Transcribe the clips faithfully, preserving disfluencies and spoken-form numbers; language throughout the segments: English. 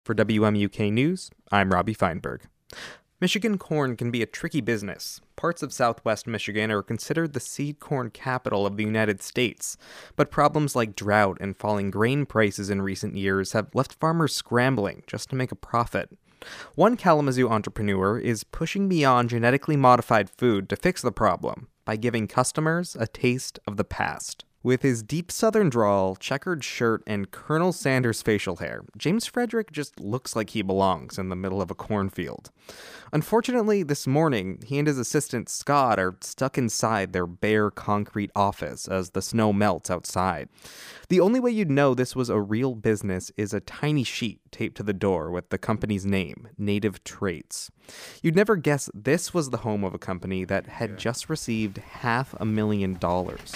For W M U K News, I'm Robbie Feinberg. Michigan corn can be a tricky business. Parts of southwest Michigan are considered the seed corn capital of the United States, but problems like drought and falling grain prices in recent years have left farmers scrambling just to make a profit. One Kalamazoo entrepreneur is pushing beyond genetically modified food to fix the problem by giving customers a taste of the past. With his deep southern drawl, checkered shirt, and Colonel Sanders facial hair, James Frederick just looks like he belongs in the middle of a cornfield. Unfortunately, this morning, he and his assistant Scott are stuck inside their bare concrete office as the snow melts outside. The only way you'd know this was a real business is a tiny sheet taped to the door with the company's name, Native Traits. You'd never guess this was the home of a company that had just received half a million dollars.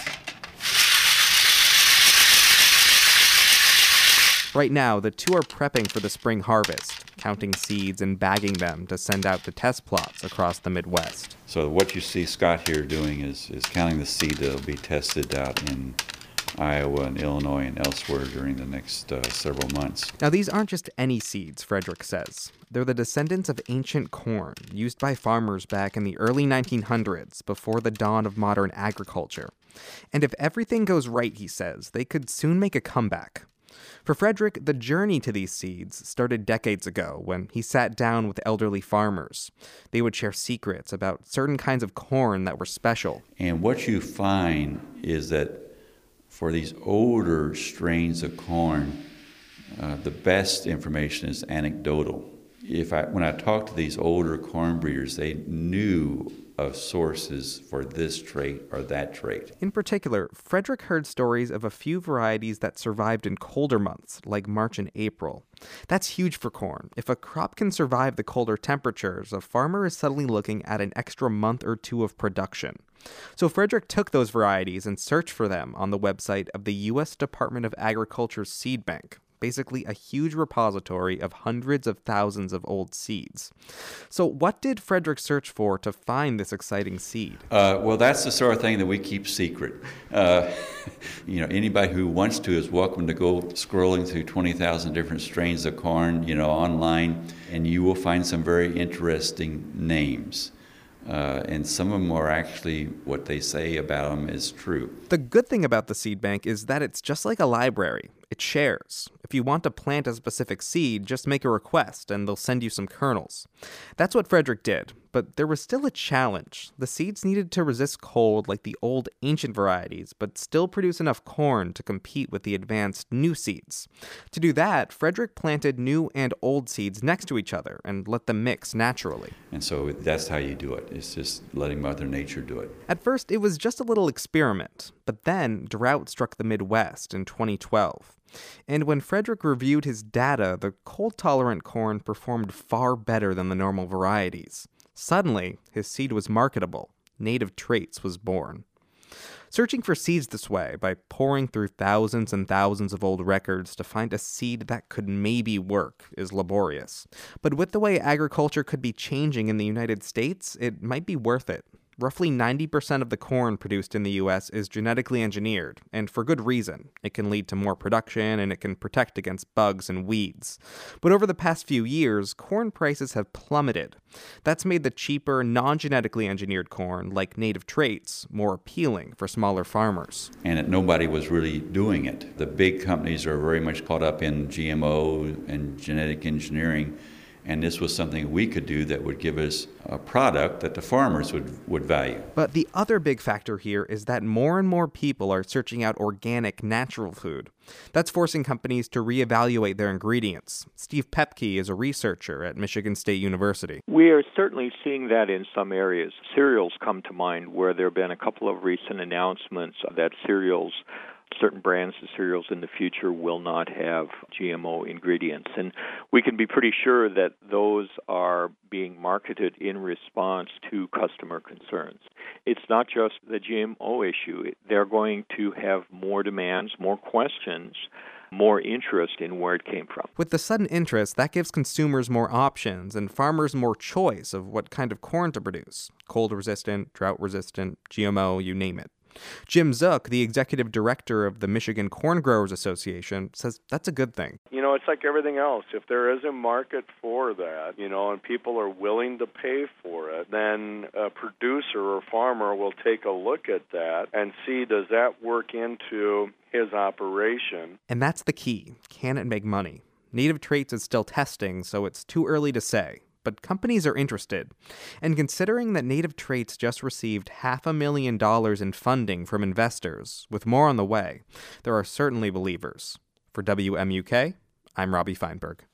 Right now, the two are prepping for the spring harvest, counting seeds and bagging them to send out to test plots across the Midwest. So what you see Scott here doing is, is counting the seed that will be tested out in Iowa and Illinois and elsewhere during the next uh, several months. Now, these aren't just any seeds, Frederick says. They're the descendants of ancient corn used by farmers back in the early nineteen hundreds, before the dawn of modern agriculture. And if everything goes right, he says, they could soon make a comeback. For Frederick, the journey to these seeds started decades ago when he sat down with elderly farmers. They would share secrets about certain kinds of corn that were special. And what you find is that for these older strains of corn, uh, the best information is anecdotal. If I, when I talked to these older corn breeders, they knew of sources for this trait or that trait. In particular, Frederick heard stories of a few varieties that survived in colder months, like March and April. That's huge for corn. If a crop can survive the colder temperatures, a farmer is suddenly looking at an extra month or two of production. So Frederick took those varieties and searched for them on the website of the U S Department of Agriculture's Seed Bank. Basically a huge repository of hundreds of thousands of old seeds. So what did Frederick search for to find this exciting seed? Uh, well, that's the sort of thing that we keep secret. Uh, you know, anybody who wants to is welcome to go scrolling through twenty thousand different strains of corn, you know, online, and you will find some very interesting names. Uh, and some of them are actually, what they say about them is true. The good thing about the seed bank is that it's just like a library. It shares. If you want to plant a specific seed, just make a request and they'll send you some kernels. That's what Frederick did, but there was still a challenge. The seeds needed to resist cold like the old ancient varieties, but still produce enough corn to compete with the advanced new seeds. To do that, Frederick planted new and old seeds next to each other and let them mix naturally. And so that's how you do it. It's just letting Mother Nature do it. At first, it was just a little experiment, but then drought struck the Midwest in twenty twelve. And when Frederick reviewed his data, the cold-tolerant corn performed far better than the normal varieties. Suddenly, his seed was marketable. Native Traits was born. Searching for seeds this way, by poring through thousands and thousands of old records to find a seed that could maybe work, is laborious. But with the way agriculture could be changing in the United States, it might be worth it. Roughly ninety percent of the corn produced in the U S is genetically engineered, and for good reason. It can lead to more production, and it can protect against bugs and weeds. But over the past few years, corn prices have plummeted. That's made the cheaper, non-genetically engineered corn, like Native Traits, more appealing for smaller farmers. And it, nobody was really doing it. The big companies are very much caught up in G M O and genetic engineering. And this was something we could do that would give us a product that the farmers would, would value. But the other big factor here is that more and more people are searching out organic, natural food. That's forcing companies to reevaluate their ingredients. Steve Pepke is a researcher at Michigan State University. We are certainly seeing that in some areas. Cereals come to mind, where there have been a couple of recent announcements that cereals certain brands of cereals in the future will not have G M O ingredients. And we can be pretty sure that those are being marketed in response to customer concerns. It's not just the G M O issue. They're going to have more demands, more questions, more interest in where it came from. With the sudden interest, that gives consumers more options and farmers more choice of what kind of corn to produce. Cold-resistant, drought-resistant, G M O, you name it. Jim Zook, the executive director of the Michigan Corn Growers Association, says that's a good thing. You know, it's like everything else. If there is a market for that, you know, and people are willing to pay for it, then a producer or farmer will take a look at that and see, does that work into his operation? And that's the key. Can it make money? Native Traits is still testing, so it's too early to say. But companies are interested. And considering that Native Traits just received half a million dollars in funding from investors, with more on the way, there are certainly believers. For W M U K, I'm Robbie Feinberg.